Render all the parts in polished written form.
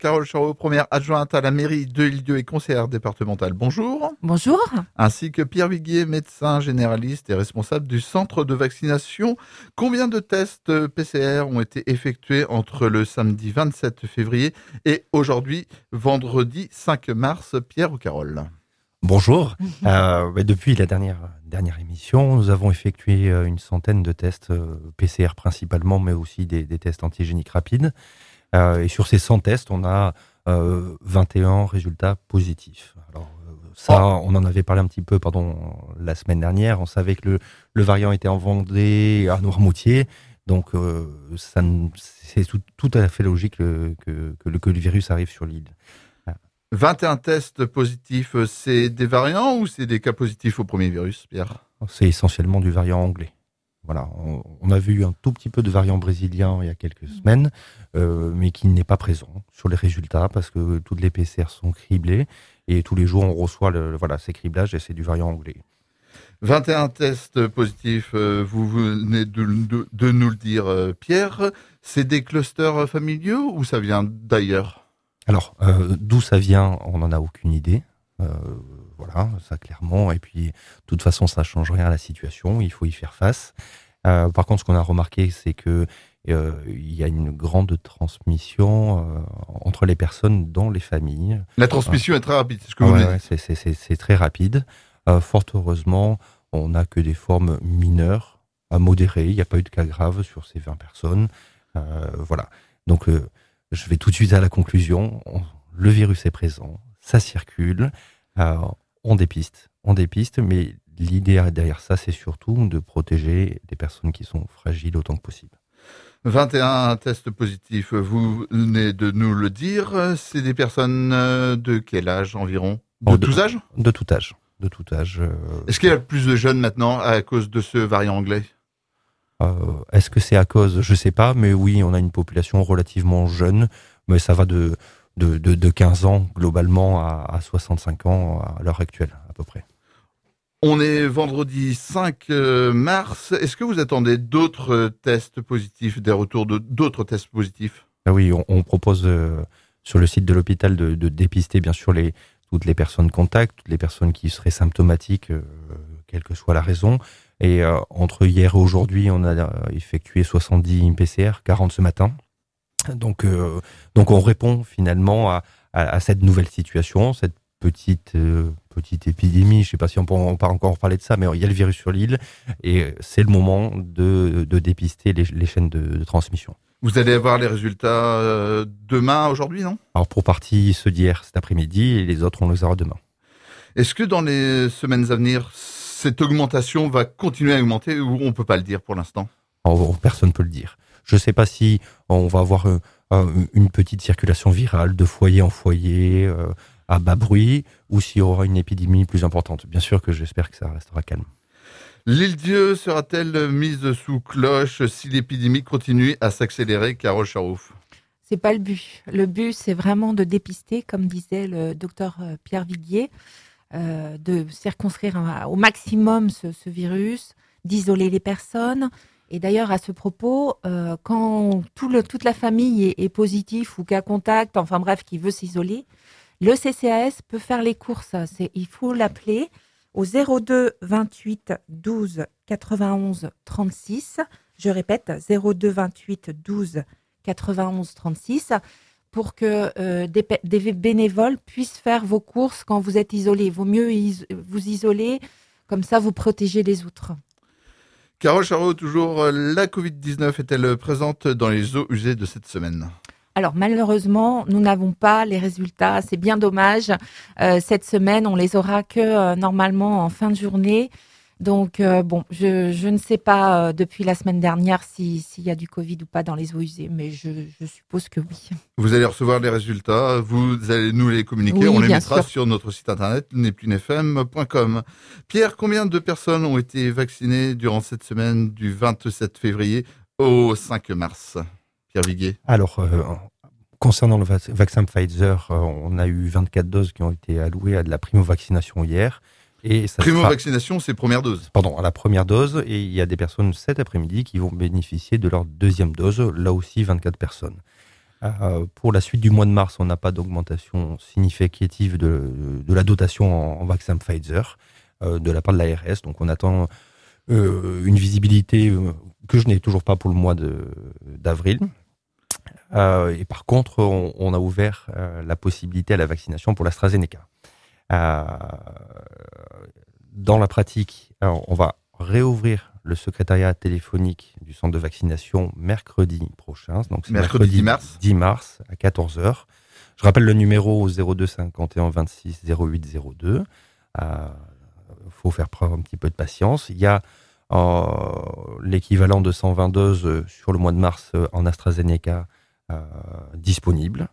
Carole Charot, première adjointe à la mairie de L'Île-d'Yeu et conseillère départementale. Bonjour. Bonjour. Ainsi que Pierre Viguier, médecin généraliste et responsable du centre de vaccination. Combien de tests PCR ont été effectués entre le samedi 27 février et aujourd'hui, vendredi 5 mars, Pierre ou Carole? Bonjour. Depuis la dernière émission, nous avons effectué une centaine de tests PCR principalement, mais aussi des tests antigéniques rapides. Et sur ces 100 tests, on a 21 résultats positifs. Alors on en avait parlé un petit peu la semaine dernière. On savait que le variant était en Vendée, à Noirmoutier. Donc c'est tout à fait logique que le virus arrive sur l'île. 21 tests positifs, c'est des variants ou c'est des cas positifs au premier virus, Pierre? C'est essentiellement du variant anglais. Voilà, on a vu un tout petit peu de variant brésilien il y a quelques semaines, mais qui n'est pas présent sur les résultats parce que toutes les PCR sont criblées et tous les jours on reçoit ces criblages et c'est du variant anglais. 21 tests positifs, vous venez de nous le dire, Pierre. C'est des clusters familiaux ou ça vient d'ailleurs? Alors, d'où ça vient, on n'en a aucune idée. Ça clairement. Et puis, de toute façon, ça ne change rien à la situation. Il faut y faire face. Par contre, ce qu'on a remarqué, c'est que il y a une grande transmission entre les personnes dans les familles. La transmission est très rapide, c'est ce que vous voulez dire. C'est très rapide. Fort heureusement, on n'a que des formes mineures à modérées. Il n'y a pas eu de cas graves sur ces 20 personnes. Donc, je vais tout de suite à la conclusion. Le virus est présent, ça circule, on dépiste, mais l'idée derrière ça, c'est surtout de protéger des personnes qui sont fragiles autant que possible. 21 tests positifs, vous venez de nous le dire. C'est des personnes de quel âge environ? De tous âges? De tout âge. Est-ce qu'il y a plus de jeunes maintenant à cause de ce variant anglais? Est-ce que c'est à cause? Je sais pas, mais oui, on a une population relativement jeune, mais ça va de 15 ans globalement à 65 ans à l'heure actuelle, à peu près. On est vendredi 5 mars. Est-ce que vous attendez d'autres tests positifs, des retours d'autres tests positifs? Ah oui, on propose sur le site de l'hôpital de dépister bien sûr toutes les personnes contacts, toutes les personnes qui seraient symptomatiques, quelle que soit la raison. Et entre hier et aujourd'hui, on a effectué 70 PCR, 40 ce matin. Donc on répond finalement à cette nouvelle situation, cette petite épidémie. Je ne sais pas si on peut encore parler de ça, mais il y a le virus sur l'île et c'est le moment de dépister les chaînes de transmission. Vous allez avoir les résultats demain, aujourd'hui, non? Alors pour partie ceux d'hier cet après-midi et les autres, on les aura demain. Est-ce que dans les semaines à venir, cette augmentation va continuer à augmenter ou on ne peut pas le dire pour l'instant? Personne ne peut le dire. Je ne sais pas si on va avoir une petite circulation virale de foyer en foyer à bas bruit ou s'il y aura une épidémie plus importante. Bien sûr que j'espère que ça restera calme. L'Île-d'Yeu sera-t-elle mise sous cloche si l'épidémie continue à s'accélérer, Carole Charot? C'est pas le but. Le but, c'est vraiment de dépister, comme disait le docteur Pierre Viguier, de circonscrire au maximum ce virus, d'isoler les personnes. Et d'ailleurs, à ce propos, quand toute la famille est positive ou cas contact, enfin bref, qui veut s'isoler, le CCAS peut faire les courses. Il faut l'appeler au 02 28 12 91 36. Je répète, 02 28 12 91 36 pour que des bénévoles puissent faire vos courses quand vous êtes isolé. Il vaut mieux vous isoler, comme ça vous protégez les autres. Carole Charot, toujours, la Covid-19 est-elle présente dans les eaux usées de cette semaine? Alors malheureusement, nous n'avons pas les résultats. C'est bien dommage. Cette semaine, on les aura que normalement en fin de journée. Donc je ne sais pas depuis la semaine dernière s'il y a du Covid ou pas dans les eaux usées, mais je suppose que oui. Vous allez recevoir les résultats, vous allez nous les communiquer, oui, on les mettra sûr. sur notre site internet neptunefm.com. Pierre, combien de personnes ont été vaccinées durant cette semaine du 27 février au 5 mars? Pierre Viguier. Alors, concernant le vaccin Pfizer, on a eu 24 doses qui ont été allouées à de la primo-vaccination hier. Primo-vaccination, c'est première dose. Pardon, à la première dose. Et il y a des personnes cet après-midi qui vont bénéficier de leur deuxième dose, là aussi 24 personnes. Pour la suite du mois de mars, on n'a pas d'augmentation significative de la dotation en vaccin Pfizer de la part de l'ARS. Donc on attend une visibilité que je n'ai toujours pas pour le mois d'avril. Et par contre, on a ouvert la possibilité à la vaccination pour l'AstraZeneca. Dans la pratique, on va réouvrir le secrétariat téléphonique du centre de vaccination mercredi prochain. Donc c'est mercredi 10 mars à 14h. Je rappelle le numéro 02 51 26 08 02. Faut faire preuve un petit peu de patience. Il y a l'équivalent de 120 doses sur le mois de mars en AstraZeneca disponibles.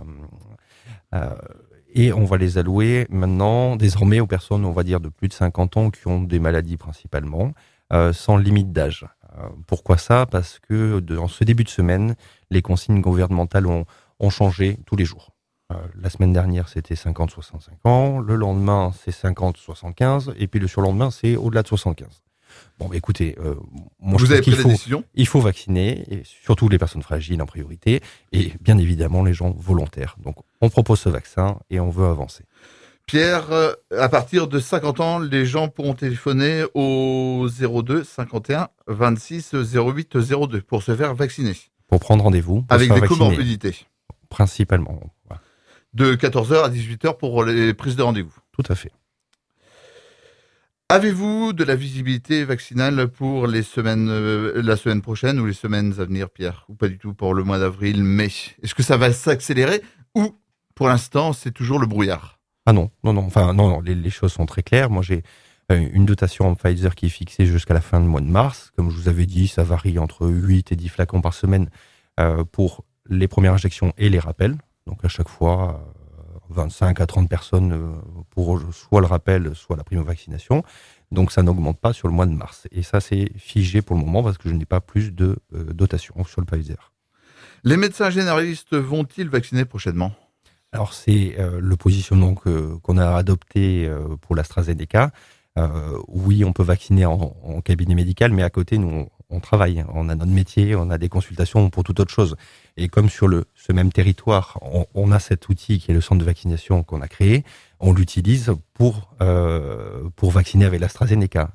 Et on va les allouer maintenant, désormais, aux personnes, on va dire, de plus de 50 ans qui ont des maladies principalement, sans limite d'âge. Pourquoi ça ? Parce que dans ce début de semaine, les consignes gouvernementales ont changé tous les jours. La semaine dernière, c'était 50-65 ans. Le lendemain, c'est 50-75. Et puis le surlendemain, c'est au-delà de 75. Bon, écoutez, moi, vous avez pris la décision ? Il faut vacciner, et surtout les personnes fragiles en priorité, et bien évidemment les gens volontaires. Donc, on propose ce vaccin et on veut avancer. Pierre, à partir de 50 ans, les gens pourront téléphoner au 02 51 26 08 02 pour se faire vacciner. Pour prendre rendez-vous. Avec des comorbidités. Principalement. Voilà. De 14h à 18h pour les prises de rendez-vous. Tout à fait. Avez-vous de la visibilité vaccinale pour la semaine prochaine ou les semaines à venir, Pierre ? Ou pas du tout pour le mois d'avril, mai ? Est-ce que ça va s'accélérer ou, pour l'instant, c'est toujours le brouillard ? Ah non. Enfin, non, les choses sont très claires. Moi, j'ai une dotation en Pfizer qui est fixée jusqu'à la fin du mois de mars. Comme je vous avais dit, ça varie entre 8 et 10 flacons par semaine pour les premières injections et les rappels. Donc, à chaque fois, 25 à 30 personnes pour soit le rappel, soit la primo-vaccination. Donc, ça n'augmente pas sur le mois de mars. Et ça, c'est figé pour le moment parce que je n'ai pas plus de dotation sur le Pfizer. Les médecins généralistes vont-ils vacciner prochainement ? Alors, c'est le positionnement qu'on a adopté pour l'AstraZeneca. Oui, on peut vacciner en cabinet médical, mais à côté, nous, on travaille. On a notre métier, on a des consultations pour toute autre chose. Et comme sur ce même territoire, on a cet outil qui est le centre de vaccination qu'on a créé, on l'utilise pour vacciner avec l'AstraZeneca.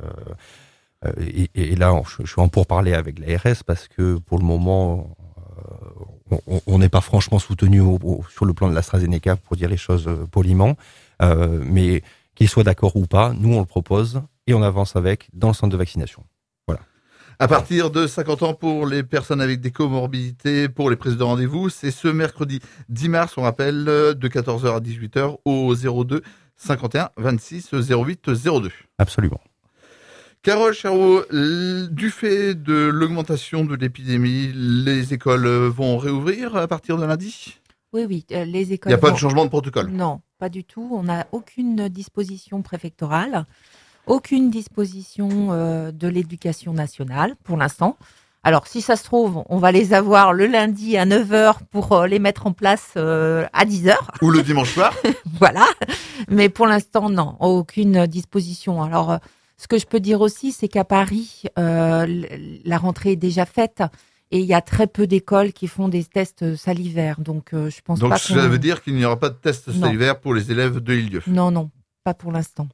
Et là, je suis en pourparlers avec l'ARS parce que pour le moment, on n'est pas franchement soutenu sur le plan de l'AstraZeneca, pour dire les choses poliment. Mais qu'il soit d'accord ou pas, nous on le propose et on avance avec dans le centre de vaccination. Voilà. À partir de 50 ans pour les personnes avec des comorbidités, pour les prises de rendez-vous, c'est ce mercredi 10 mars, on rappelle, de 14h à 18h au 02 51 26 08 02. Absolument. Carole Charot, du fait de l'augmentation de l'épidémie, les écoles vont réouvrir à partir de lundi ? Oui, les écoles. Il n'y a pas de changement de protocole ? Non, pas du tout. On n'a aucune disposition préfectorale, aucune disposition de l'éducation nationale pour l'instant. Alors, si ça se trouve, on va les avoir le lundi à 9h pour les mettre en place à 10h. Ou le dimanche soir. Voilà. Mais pour l'instant, non, aucune disposition. Alors, ce que je peux dire aussi, c'est qu'à Paris, la rentrée est déjà faite. Et il y a très peu d'écoles qui font des tests salivaires. Donc, je pense pas. Donc, ça veut dire qu'il n'y aura pas de tests salivaires pour les élèves de Lilieu. Non, pas pour l'instant.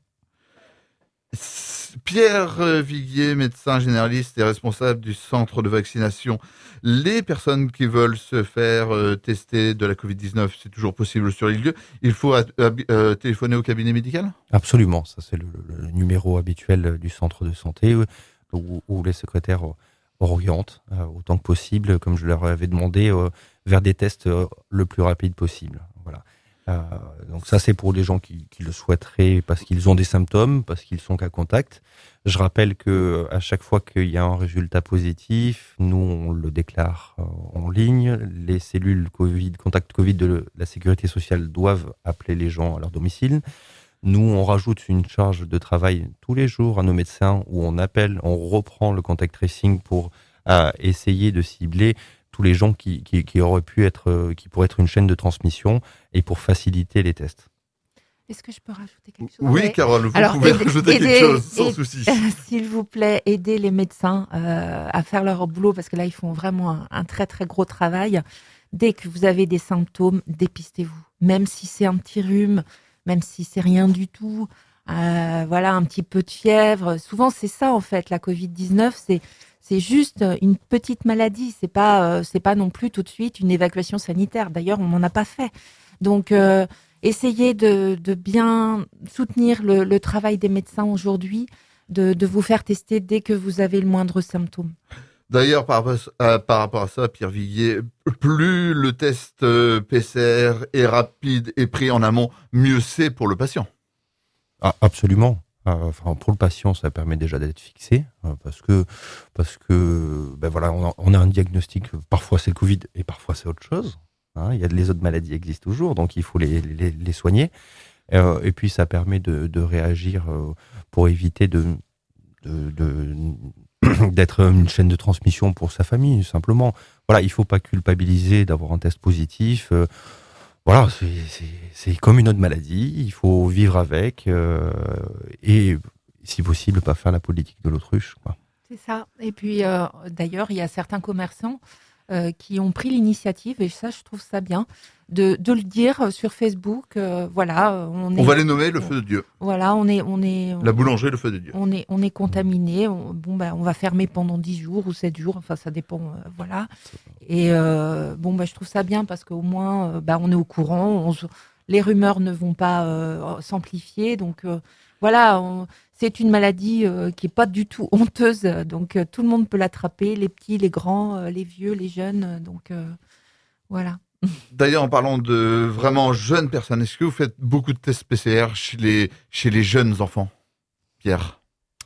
Pierre Viguier, médecin généraliste et responsable du centre de vaccination. Les personnes qui veulent se faire tester de la Covid-19, c'est toujours possible sur Lilieu. Il faut téléphoner au cabinet médical ? Absolument. Ça, c'est le numéro habituel du centre de santé où les secrétaires orientent autant que possible, comme je leur avais demandé, vers des tests le plus rapide possible. Voilà. Donc ça, c'est pour les gens qui le souhaiteraient parce qu'ils ont des symptômes, parce qu'ils sont cas contact. Je rappelle que à chaque fois qu'il y a un résultat positif, nous, on le déclare en ligne. Les cellules contact Covid de la sécurité sociale doivent appeler les gens à leur domicile. Nous, on rajoute une charge de travail tous les jours à nos médecins où on appelle, on reprend le contact tracing pour essayer de cibler tous les gens qui auraient pu être, qui pourraient être une chaîne de transmission et pour faciliter les tests. Est-ce que je peux rajouter quelque chose ? Oui, Carole, vous pouvez rajouter quelque chose, sans souci. S'il vous plaît, aidez les médecins à faire leur boulot, parce que là, ils font vraiment un très, très gros travail. dès que vous avez des symptômes, dépistez-vous. Même si c'est un petit rhume, même si c'est rien du tout, voilà, un petit peu de fièvre. Souvent, c'est ça, en fait, la Covid-19, c'est juste une petite maladie. C'est pas non plus tout de suite une évacuation sanitaire. D'ailleurs, on n'en a pas fait. Donc, essayez de bien soutenir le travail des médecins aujourd'hui, de vous faire tester dès que vous avez le moindre symptôme. D'ailleurs, par rapport à ça, Pierre Viguier, plus le test PCR est rapide et pris en amont, mieux c'est pour le patient. Ah, absolument. Enfin, pour le patient, ça permet déjà d'être fixé parce que ben voilà, on a un diagnostic. Parfois c'est le Covid et parfois c'est autre chose. Hein, les autres maladies existent toujours, donc il faut les soigner. Et puis ça permet de réagir pour éviter d'être une chaîne de transmission pour sa famille, simplement. Voilà, il faut pas culpabiliser d'avoir un test positif. Voilà, c'est comme une autre maladie. Il faut vivre avec et, si possible, pas faire la politique de l'autruche, quoi. C'est ça. Et puis, d'ailleurs, il y a certains commerçants qui ont pris l'initiative, et ça, je trouve ça bien, de le dire sur Facebook. Voilà, on va les nommer le feu de Dieu. Voilà, on est la boulangerie, le feu de Dieu. On est contaminé. On va fermer pendant 10 jours ou 7 jours. Enfin, ça dépend. Voilà. Et je trouve ça bien parce qu'au moins, on est au courant. Les rumeurs ne vont pas s'amplifier. Donc, voilà, c'est une maladie qui est pas du tout honteuse. Donc, tout le monde peut l'attraper. Les petits, les grands, les vieux, les jeunes. Donc, voilà. D'ailleurs, en parlant de vraiment jeunes personnes, est-ce que vous faites beaucoup de tests PCR chez les jeunes enfants, Pierre ?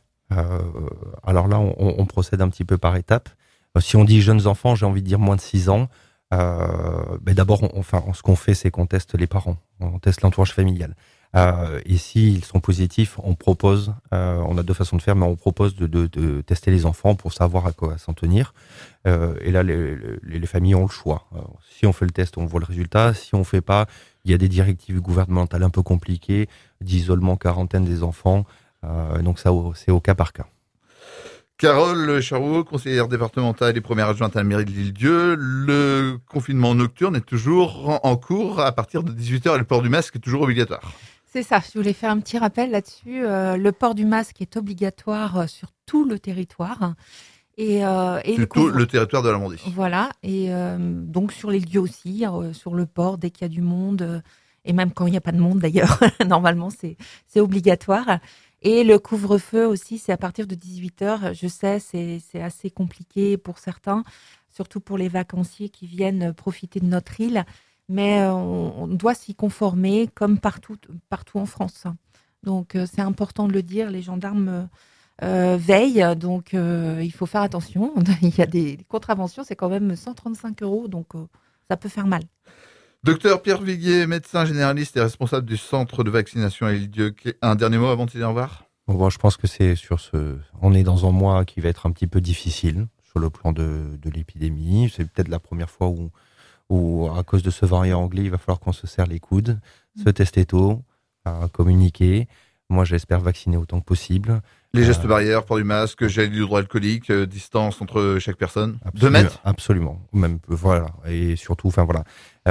Alors là, on procède un petit peu par étapes. Si on dit jeunes enfants, j'ai envie de dire moins de 6 ans. D'abord, ce qu'on fait, c'est qu'on teste les parents. On teste l'entourage familial. Et s'ils sont positifs, on propose, on a 2 façons de faire, mais on propose de tester les enfants pour savoir à quoi s'en tenir. Et là, les familles ont le choix. Si on fait le test, on voit le résultat. Si on fait pas, il y a des directives gouvernementales un peu compliquées d'isolement, quarantaine des enfants. Donc ça, c'est au cas par cas. Carole Charot, conseillère départementale et première adjointe à la mairie de l'Île-Dieu. Le confinement nocturne est toujours en cours à partir de 18h et le port du masque est toujours obligatoire. C'est ça, je voulais faire un petit rappel là-dessus. Le port du masque est obligatoire sur tout le territoire. Et le territoire de la Normandie. Voilà, et donc sur les lieux aussi, sur le port, dès qu'il y a du monde, et même quand il n'y a pas de monde d'ailleurs, normalement c'est obligatoire. Et le couvre-feu aussi, c'est à partir de 18h. Je sais, c'est assez compliqué pour certains, surtout pour les vacanciers qui viennent profiter de notre île. Mais on doit s'y conformer comme partout en France. Donc c'est important de le dire, les gendarmes veillent, donc il faut faire attention. Il y a des contraventions, c'est quand même 135 €, donc ça peut faire mal. Docteur Pierre Viguier, médecin généraliste et responsable du centre de vaccination à l'Île-Dieu. Un dernier mot avant de se dire au revoir ? Bon, je pense que on est dans un mois qui va être un petit peu difficile sur le plan de l'épidémie. C'est peut-être la première fois où à cause de ce variant anglais, il va falloir qu'on se serre les coudes, se tester tôt, communiquer. Moi, j'espère vacciner autant que possible. Les gestes barrières, port du masque, gel hydroalcoolique, distance entre chaque personne. 2 mètres ? Absolument. Même, voilà. Et surtout, voilà.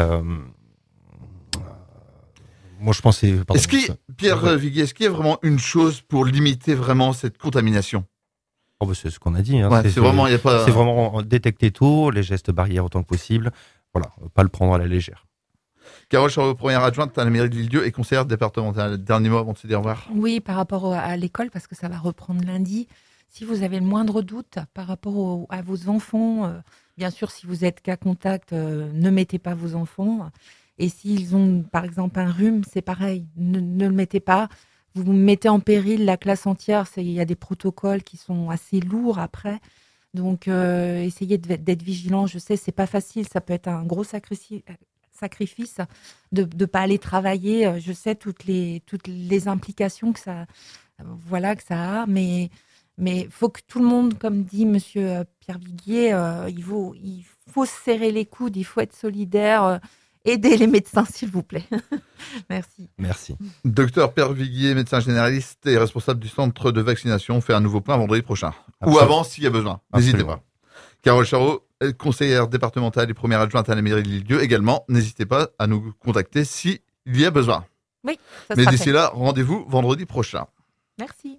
Moi, je pensais... Pierre Viguier, est-ce qu'il y a vraiment une chose pour limiter vraiment cette contamination ? C'est ce qu'on a dit. Hein. Ouais, c'est vraiment détecter tôt, les gestes barrières autant que possible. Voilà, pas le prendre à la légère. Carole Charot, première adjointe à la mairie de l'Île-Dieu et conseillère départementale. Dernier mot avant de se dire au revoir. Oui, par rapport à l'école, parce que ça va reprendre lundi. Si vous avez le moindre doute par rapport à vos enfants, bien sûr, si vous êtes cas contact, ne mettez pas vos enfants. Et s'ils ont, par exemple, un rhume, c'est pareil, ne le mettez pas. Vous mettez en péril la classe entière. Il y a des protocoles qui sont assez lourds après. Donc, essayez d'être vigilant. Je sais, c'est pas facile. Ça peut être un gros sacrifice de pas aller travailler. Je sais toutes les implications que ça a, mais faut que tout le monde, comme dit Monsieur Pierre Viguier, il faut se serrer les coudes, il faut être solidaire. Aidez les médecins, s'il vous plaît. Merci. Docteur Pierre Viguier, médecin généraliste et responsable du centre de vaccination, fait un nouveau point vendredi prochain. Absolument. Ou avant, s'il y a besoin. N'hésitez pas. Carole Charot, conseillère départementale et première adjointe à la mairie de L'Île-Dieu également. N'hésitez pas à nous contacter s'il y a besoin. Oui, ça Mais sera d'ici fait. là, rendez-vous vendredi prochain. Merci.